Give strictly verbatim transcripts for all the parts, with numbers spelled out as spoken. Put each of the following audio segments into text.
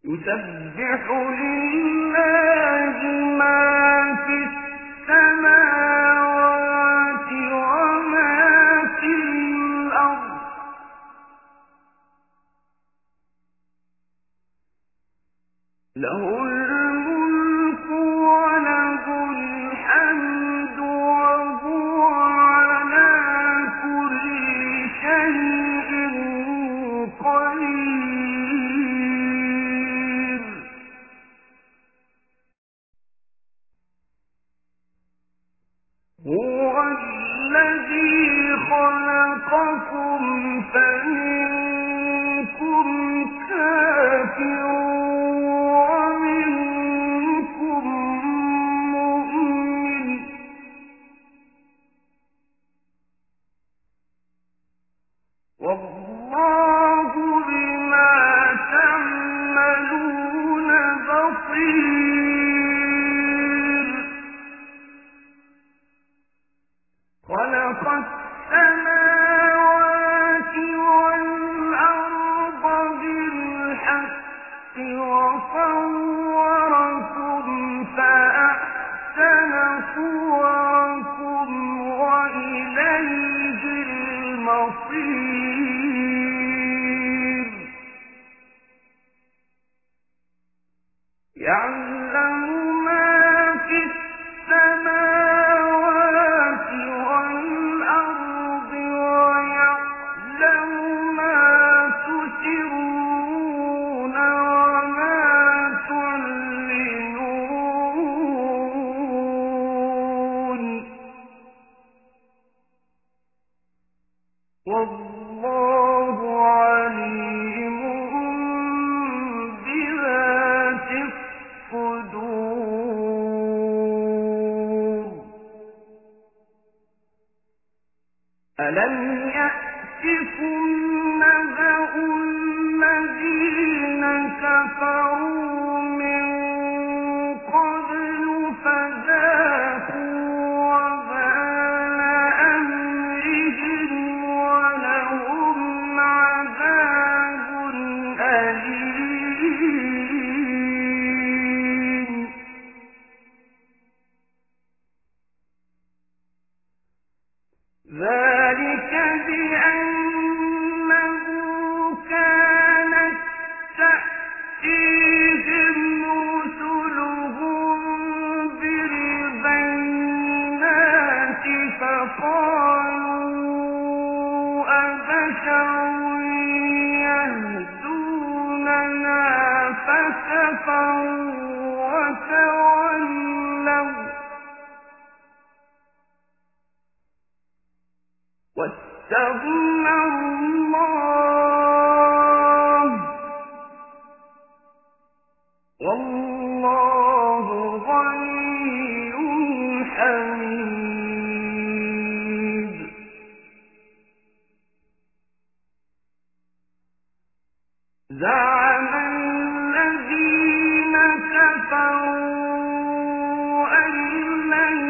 يسبح لله ما في السماوات وما في الأرض له الملك وله الحمد وهو على كل شيء قدير. هو الذي خلقكم فمنكم كافر ومنكم مؤمن والله بما تعملون بصير. خلق السماوات والأرض بالحق وصوركم فأحسن صوركم وإليه المصير. يعلم ما في السماوات والأرض ويعلم ما تسرون وما تعلنون والله عليم بذات الصدور. ألم يأتكم نبأ الذين كفروا من قبل فذاقوا وبال أمرهم ولهم عذاب أليم. ذلك بأنه كانت تأتيهم رسلهم بالبينات فقالوا أبشر يهدوننا فكفروا وتولوا واستغنى الله والله غني حميد. زعم الذين كفروا أن لن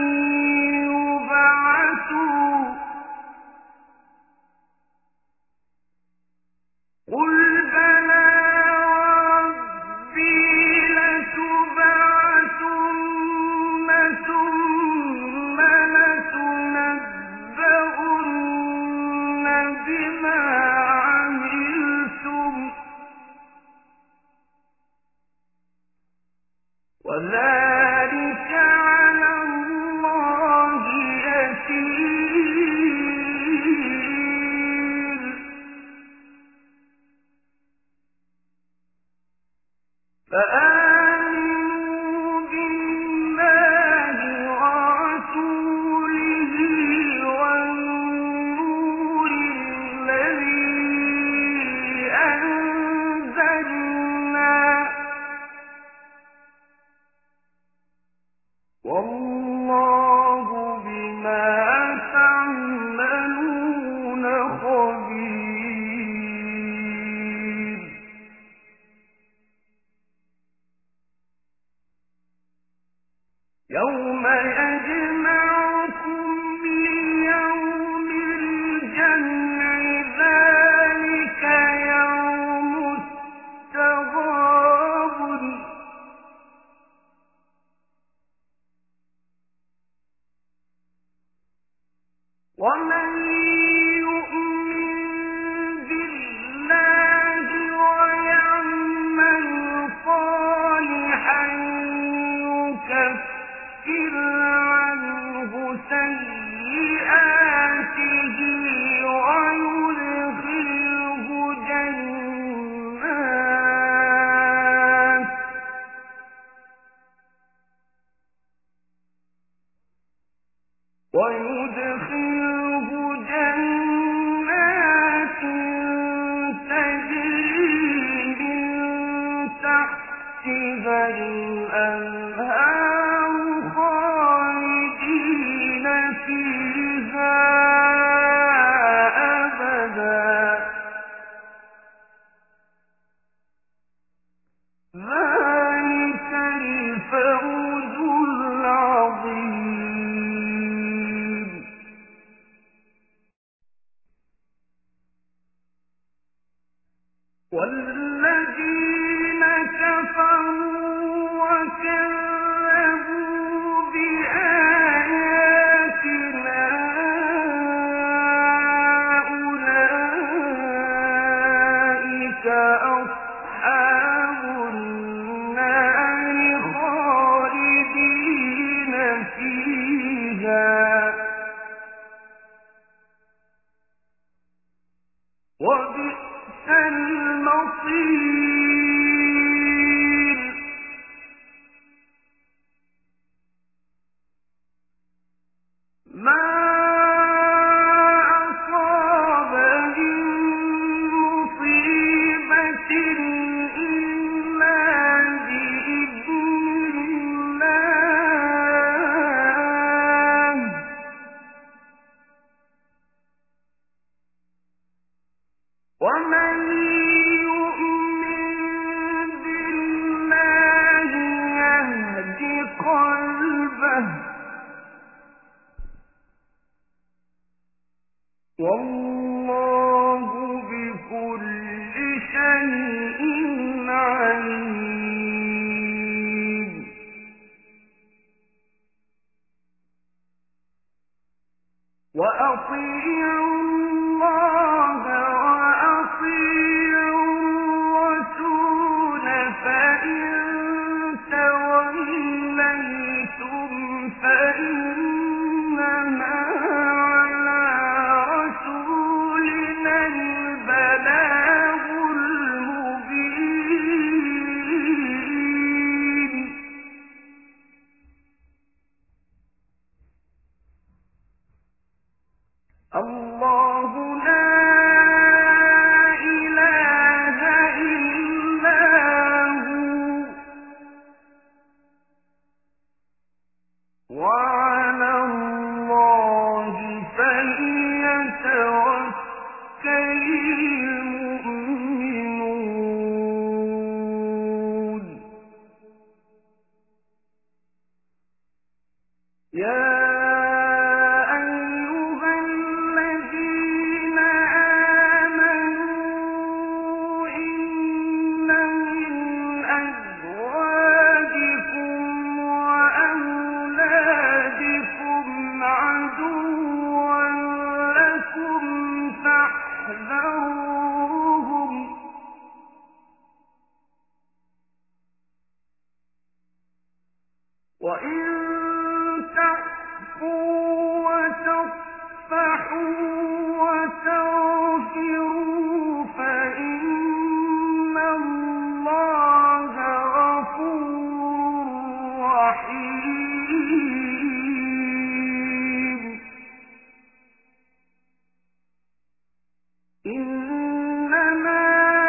يبعثوا قل بلى وربي لتبعثن ثم لتنبؤن بما عملتم وذلك على الله يسير. فآمنوا بالله ورسوله والنور الذي أنزلنا والله بما تعملون خبير. تحتها الأنهار خالدين فيها أبدا ذلك الفوز العظيم. والذين كفروا وكذبوا بآياتنا أولئك أصحاب النار خالدين فيها وبئس المصير. ما أصاب من مصيبة إلا بإذن الله ومن يؤمن بالله يهد قلبه والله بكل شيء عليم. وأطيعوا الله وأطيعوا الرسول فإن توليتم فإنما على رسولنا البلاغ المبين. الله لا إله إلا هو وعلى الله فليتوكل المؤمنون. يا وإن تعفوا وتصفحوا وتغفروا فإن الله غفور رحيم. إنما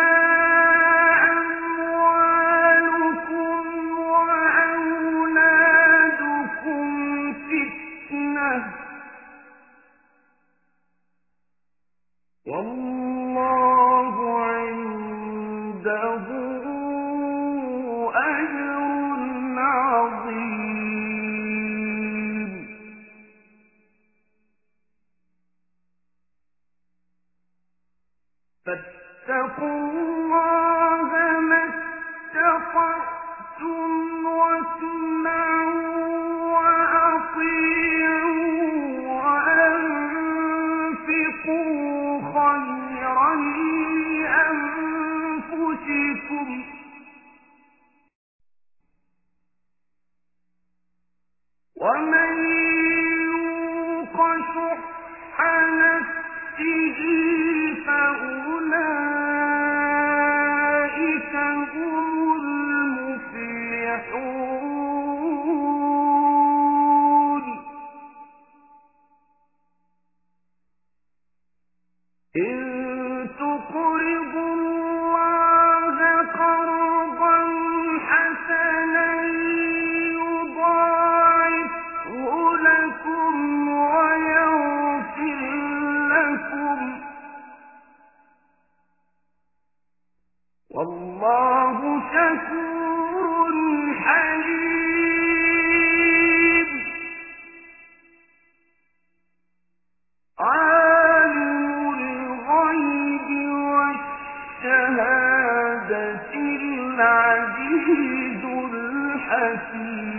والله عنده أجر عظيم. فاتقوا الله ما استطعتم واسمعوا وأطيعوا وأنفقوا خيرا لأنفسكم ومن يوق شح نفسه فأولئك هم المفلحون. إن تقرضوا الله قرضا العزيز الحكيم